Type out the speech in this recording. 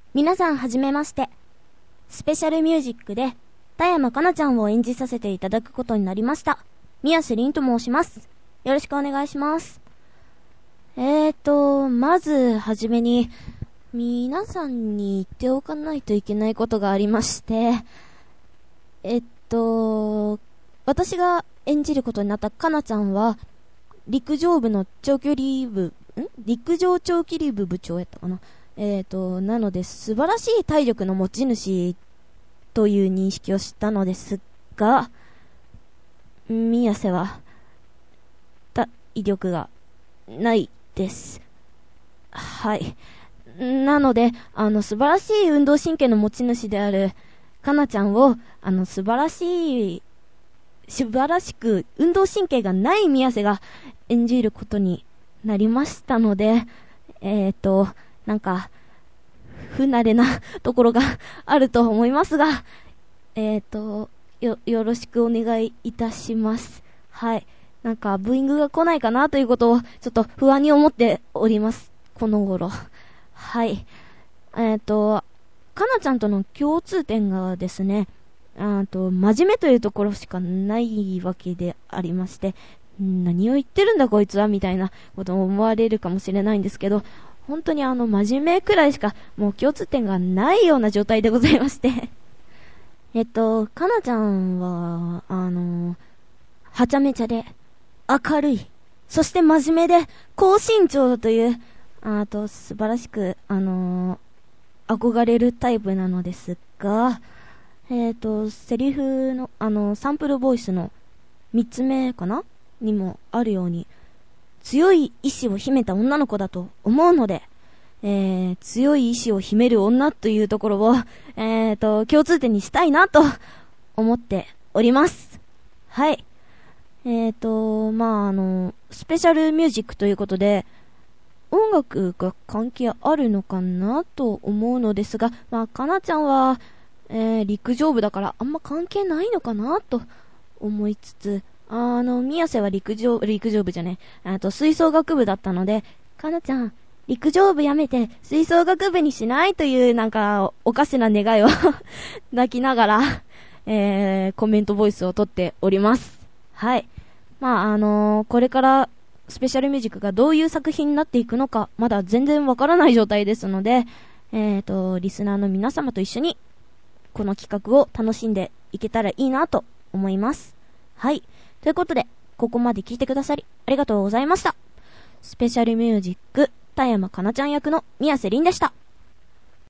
皆さんはじめまして。スペシャルミュージックで田山かなちゃんを演じさせていただくことになりました。宮瀬凛と申します。よろしくお願いします。まずはじめに皆さんに言っておかないといけないことがありまして、私が演じることになったかなちゃんは陸上長距離部部長やったかな。なので素晴らしい体力の持ち主という認識をしたのですが、宮瀬は体力がないです。はい。なので、素晴らしい運動神経の持ち主であるかなちゃんを、素晴らしく運動神経がない宮瀬が演じることになりましたので、なんか不慣れなところがあると思いますが、よろしくお願いいたします。はい。なんかブーイングが来ないかなということをちょっと不安に思っております。この頃。はい。かなちゃんとの共通点がですね、真面目というところしかないわけでありまして、何を言ってるんだこいつはみたいなことを思われるかもしれないんですけど、本当に真面目くらいしかもう共通点がないような状態でございましてかなちゃんははちゃめちゃで明るい、そして真面目で高身長という素晴らしく憧れるタイプなのですが、セリフのサンプルボイスの3つ目かなにもあるように、強い意志を秘めた女の子だと思うので、強い意志を秘める女というところを、共通点にしたいなと思っております。はい。スペシャルミュージックということで、音楽が関係あるのかなと思うのですが、かなちゃんは、陸上部だからあんま関係ないのかなと思いつつ、宮瀬は陸上部じゃねえ、吹奏楽部だったので、かなちゃん、陸上部やめて吹奏楽部にしないというなんかおかしな願いを泣きながら、コメントボイスを取っております。はい。これからスペシャルミュージックがどういう作品になっていくのか、まだ全然わからない状態ですので、リスナーの皆様と一緒に、この企画を楽しんでいけたらいいなと思います。はい。ということで、ここまで聞いてくださり、ありがとうございました。スペシャルミュージック、田山かなちゃん役の宮瀬凛でした。